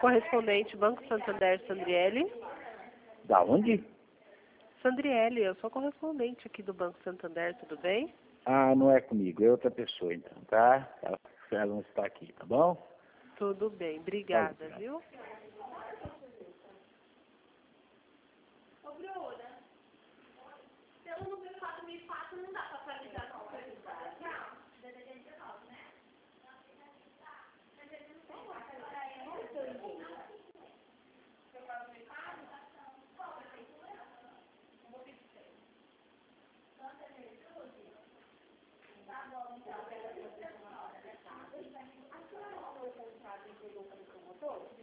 Correspondente Banco Santander, Sandriele. Da onde? Sandriele, eu sou correspondente aqui do Banco Santander, tudo bem? Ah, não é comigo, é outra pessoa então, tá? Ela não está aqui, tá bom? Tudo bem, obrigada, Pode, viu? Ô, Bruna, pelo número 4004 não dá pra atualizar não. DDD 19, né? DDD não tem mais. Tá bom, então. A senhora não foi contrato e entregou para o promotor?